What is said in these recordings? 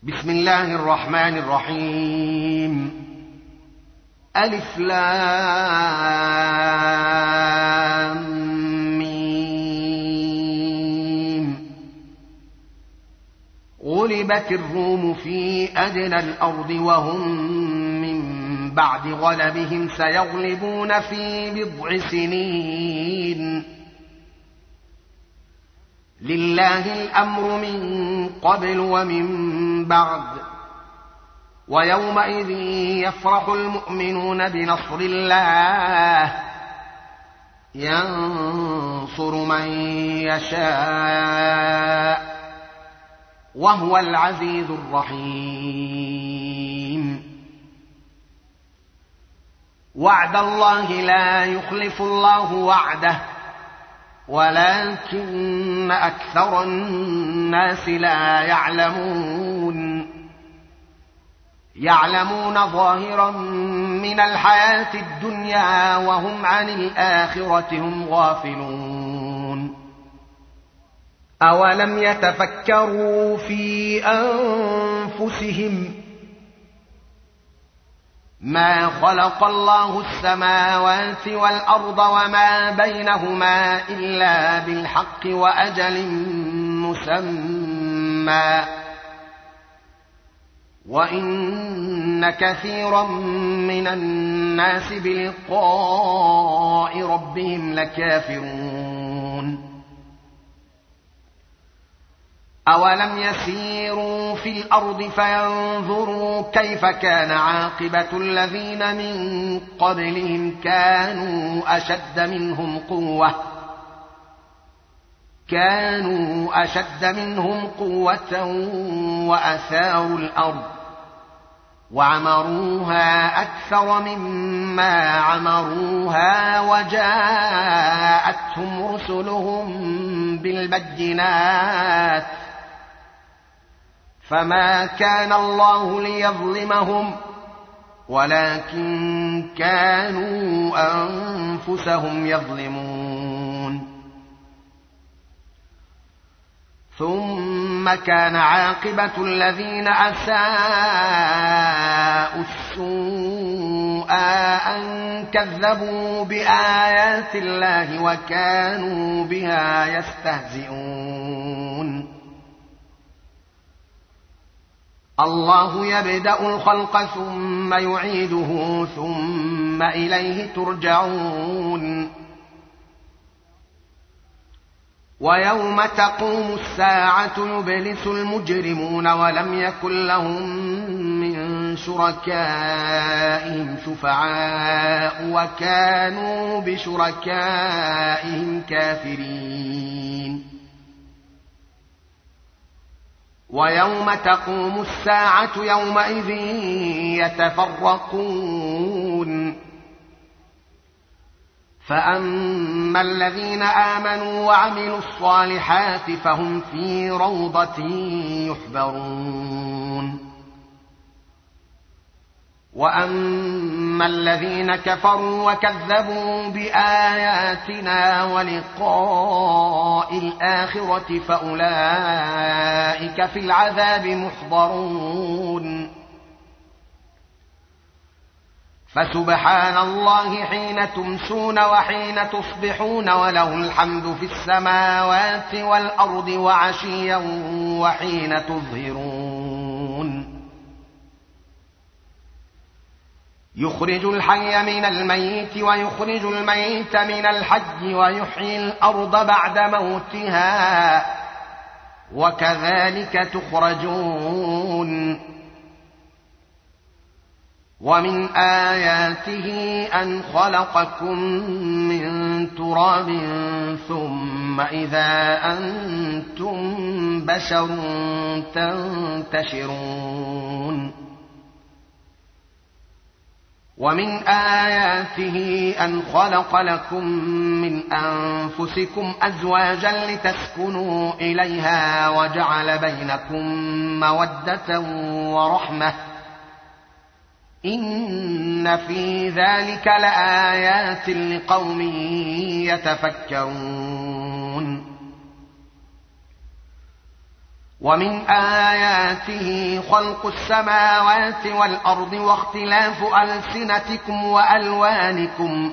بسم الله الرحمن الرحيم. ألف لام ميم. غلبت الروم في أدنى الأرض وهم من بعد غلبهم سيغلبون في بضع سنين. لله الأمر من قبل ومن بعد. ويومئذ يفرح المؤمنون بنصر الله ينصر من يشاء وهو العزيز الرحيم. وعد الله لا يخلف الله وعده ولكن أكثر الناس لا يعلمون ظاهرا من الحياة الدنيا وهم عن الآخرة هم غافلون. أولم يتفكروا في أنفسهم ما خلق الله السماوات والأرض وما بينهما إلا بالحق وأجل مسمى وإن كثيرا من الناس بلقاء ربهم لكافرون. أولم يسيروا في الأرض فينظروا كيف كان عاقبة الذين من قبلهم كانوا أشد منهم قوة وأثاروا الأرض وعمروها أكثر مما عمروها وجاءتهم رسلهم بالبينات فما كان الله ليظلمهم ولكن كانوا أنفسهم يظلمون. ثم كان عاقبة الذين أساءوا السوء أن كذبوا بآيات الله وكانوا بها يستهزئون. الله يبدأ الخلق ثم يعيده ثم إليه ترجعون. ويوم تقوم الساعة يبلس المجرمون ولم يكن لهم من شركائهم شفعاء وكانوا بشركائهم كافرين. ويوم تقوم الساعة يومئذ يتفرقون فأما الذين آمنوا وعملوا الصالحات فهم في روضة يحبرون. وأما الذين كفروا وكذبوا بآياتنا ولقاء الآخرة فأولئك في العذاب محضرون. فسبحان الله حين تمسون وحين تصبحون وله الحمد في السماوات والأرض وعشيا وحين تظهرون. يخرج الحي من الميت ويخرج الميت من الحي ويحيي الأرض بعد موتها وكذلك تخرجون. ومن آياته أن خلقكم من تراب ثم إذا أنتم بشر تنتشرون. ومن آياته أن خلق لكم من أنفسكم أزواجا لتسكنوا إليها وجعل بينكم مودة ورحمة إن في ذلك لآيات لقوم يتفكرون ومن آياته خلق السماوات والأرض واختلاف ألسنتكم وألوانكم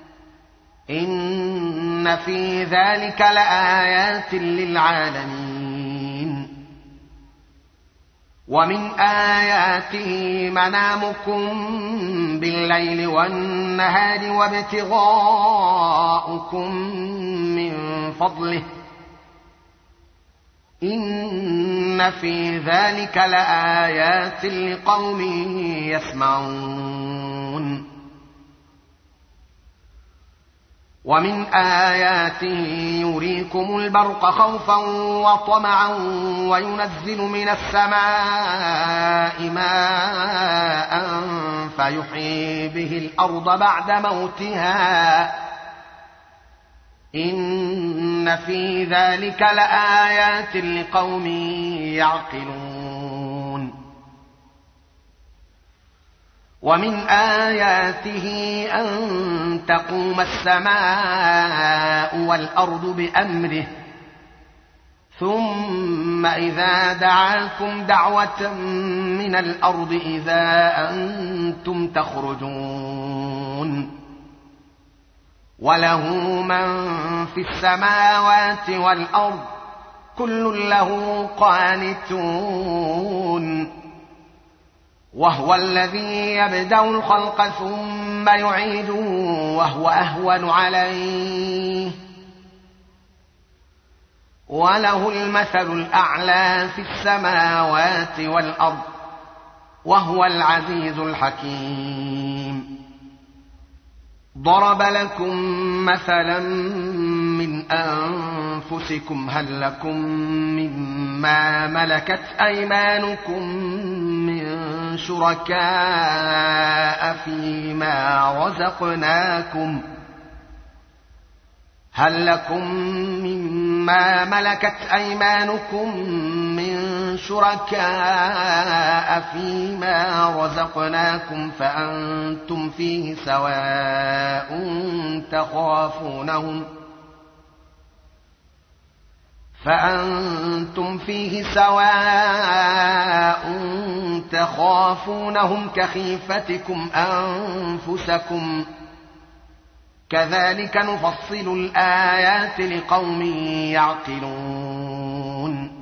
إن في ذلك لآيات للعالمين. ومن آياته منامكم بالليل والنهار وابتغاؤكم من فضله إن في ذلك لآيات لقوم يسمعون. ومن آياته يريكم البرق خوفا وطمعا وينزل من السماء ماء فيحيي به الأرض بعد موتها إن في ذلك لآيات لقوم يعقلون. ومن آياته أن تقوم السماء والأرض بأمره ثم إذا دعاكم دعوة من الأرض إذا أنتم تخرجون. وله من في السماوات والأرض كل له قانتون. وهو الذي يبدأ الخلق ثم يعيده وهو أهون عليه وله المثل الأعلى في السماوات والأرض وهو العزيز الحكيم. ضرب لكم مثلا من أنفسكم هل لكم مما ملكت أيمانكم من شركاء فيما رزقناكم هل لكم مما ملكت أيمانكم من شركاء فيما رزقناكم فأنتم فيه سواء تخافونهم كخيفتكم أنفسكم كذلك نفصل الآيات لقوم يعقلون.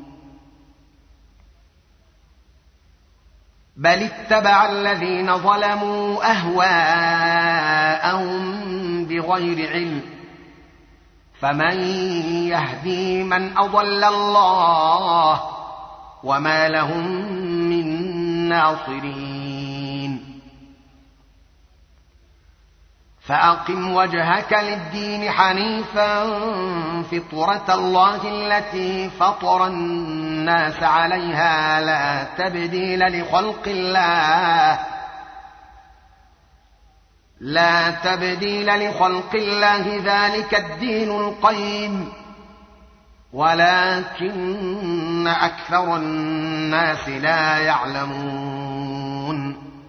بل اتبع الذين ظلموا أهواءهم بغير علم فمن يهدي من أضل الله وما لهم من ناصرين. فأقم وجهك للدين حنيفا فطرة الله التي فطر الناس عليها لا تبديل لخلق الله ذلك الدين القيم ولكن أكثر الناس لا يعلمون.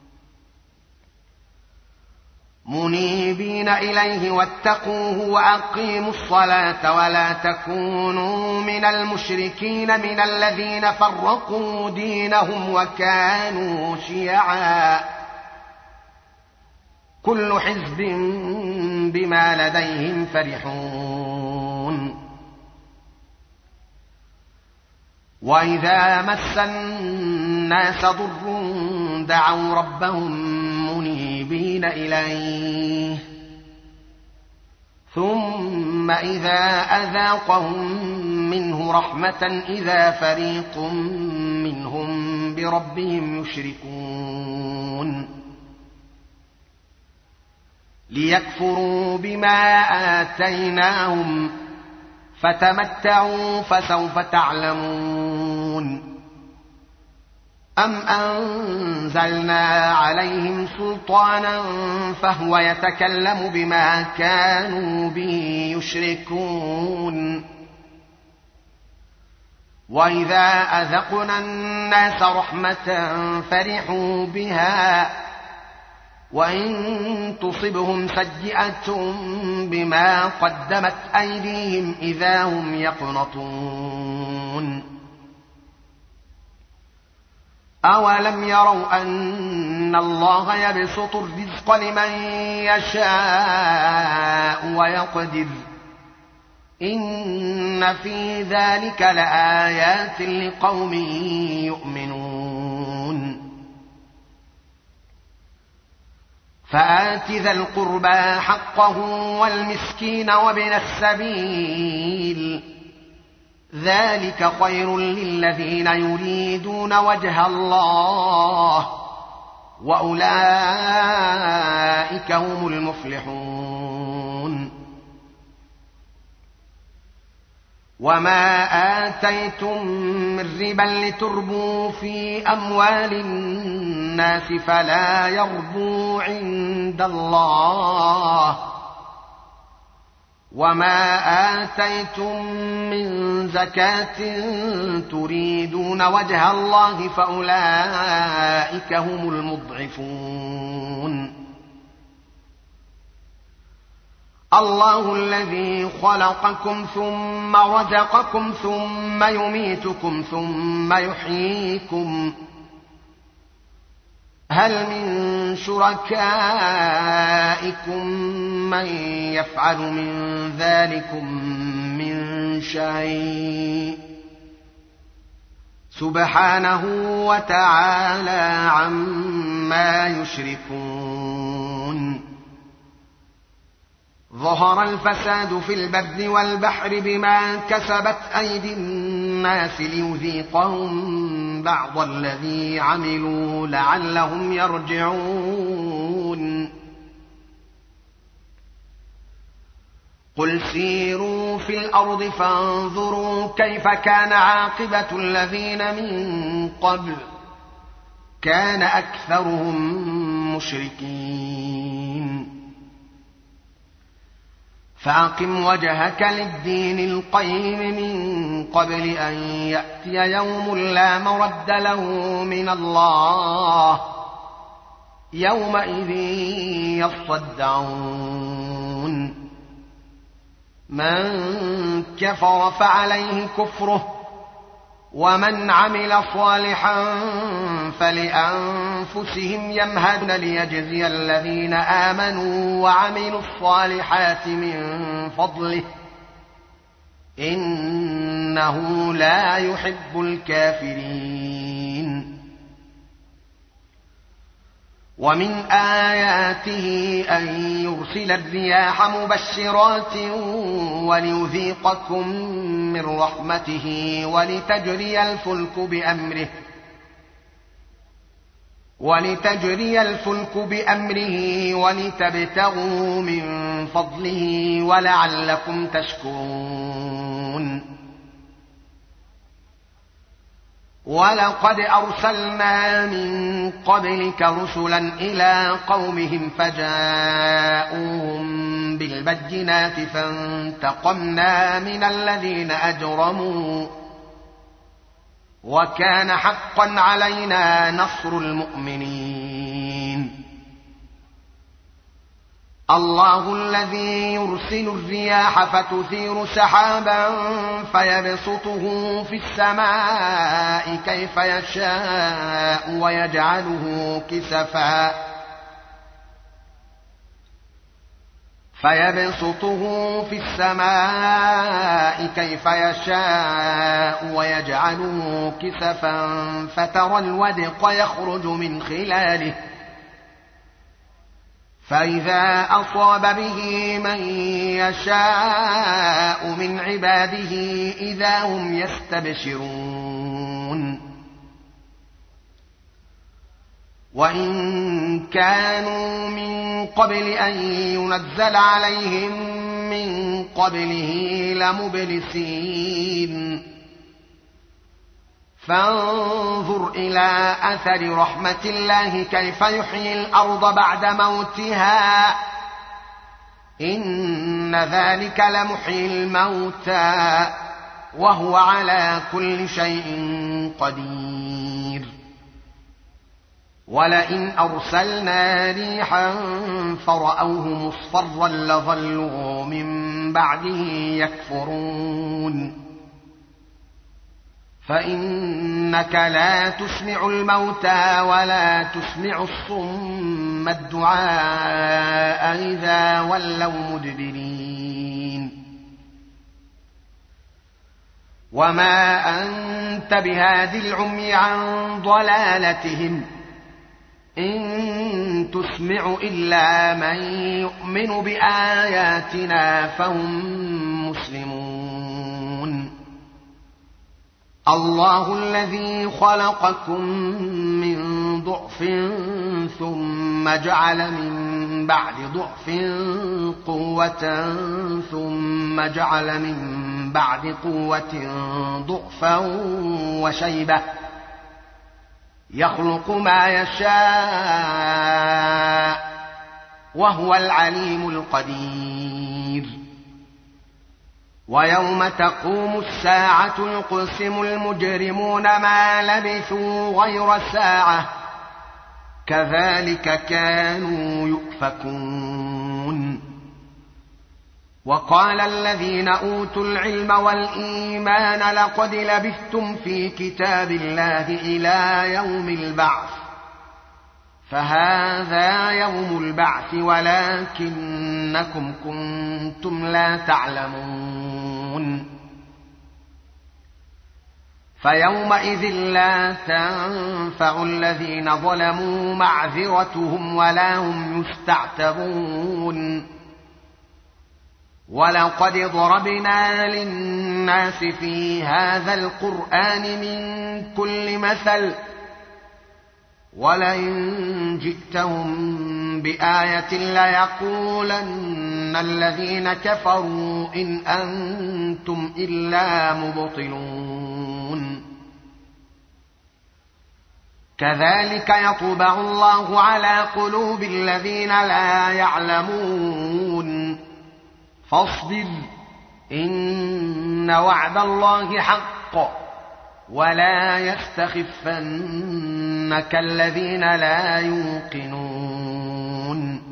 منيبين إليه واتقوه وأقيموا الصلاة ولا تكونوا من المشركين من الذين فرقوا دينهم وكانوا شيعا كل حزب بما لديهم فرحون. وإذا مس الناس ضر دعوا ربهم منيبين إليه ثم إذا أذاقهم منه رحمة إذا فريق منهم بربهم يشركون. ليكفروا بما آتيناهم فتمتعوا فسوف تعلمون. أم أنزلنا عليهم سلطانا فهو يتكلم بما كانوا به يشركون. وإذا أذقنا الناس رحمة فرحوا بها وإن تصبهم سيئة بما قدمت أيديهم إذا هم يقنطون. أولم يروا أن الله يبسط الرزق لمن يشاء ويقدر إن في ذلك لآيات لقوم يؤمنون فآت ذا القربى حقه والمسكين وابن السبيل ذلك خير للذين يريدون وجه الله وأولئك هم المفلحون وما آتيتم من ربا لتربوا في أموال الناس فلا يربو عند الله وما آتيتم من زكاة تريدون وجه الله فأولئك هم المضعفون الله الذي خلقكم ثم رزقكم ثم يميتكم ثم يحييكم هل من شركائكم من يفعل من ذلكم من شيء سبحانه وتعالى عما يشركون ظهر الفساد في البر والبحر بما كسبت أيدي الناس ليذيقهم بعض الذي عملوا لعلهم يرجعون قل سيروا في الأرض فانظروا كيف كان عاقبة الذين من قبل كان أكثرهم مشركين فأقم وجهك للدين القيم من قبل أن يأتي يوم لا مرد له من الله يومئذ يصدعون من كفر فعليه كفره ومن عمل صالحا فلأنفسهم يمهدون ليجزي الذين آمنوا وعملوا الصالحات من فضله إنه لا يحب الكافرين ومن آياته أن يرسل الرياح مبشرات وليذيقكم من رحمته ولتجري الفلك بأمره ولتبتغوا من فضله ولعلكم تشكرون ولقد أرسلنا من قبلك رسلا إلى قومهم فجاءوهم بالبينات فانتقمنا من الذين أجرموا وكان حقا علينا نصر المؤمنين الله الذي يرسل الرياح فتثير سحابا فيبسطه في السماء كيف يشاء ويجعله كسفا فترى الودق يخرج من خلاله فإذا أصاب به من يشاء من عباده إذا هم يستبشرون وإن كانوا من قبل أن ينزل عليهم من قبله لمبلسين فانظر إلى أثر رحمة الله كيف يحيي الأرض بعد موتها إن ذلك لمحيي الموتى وهو على كل شيء قدير ولئن أرسلنا ريحا فرأوه مصفرا لظلوا من بعده يكفرون فإنك لا تسمع الموتى ولا تسمع الصم الدعاء إذا ولوا مدبرين وما أنت بهاد العمي عن ضلالتهم إن تسمع إلا من يؤمن بآياتنا فهم مسلمون الله الذي خلقكم من ضعف ثم جعل من بعد ضعف قوة ثم جعل من بعد قوة ضعفا وشيبة يخلق ما يشاء وهو العليم القدير ويوم تقوم الساعة يقسم المجرمون ما لبثوا غير ساعة كذلك كانوا يؤفكون وقال الذين أوتوا العلم والإيمان لقد لبثتم في كتاب الله إلى يوم البعث فهذا يوم البعث ولكنكم كنتم لا تعلمون فيومئذ لا تنفع الذين ظلموا معذرتهم ولا هم يستعتبون ولقد ضربنا للناس في هذا القرآن من كل مثل ولئن جئتهم بآية ليقولن الذين كفروا إن أنتم إلا مبطلون كذلك يطبع الله على قلوب الذين لا يعلمون فاصبر إن وعد الله حق ولا يستخفنك الذين لا يوقنون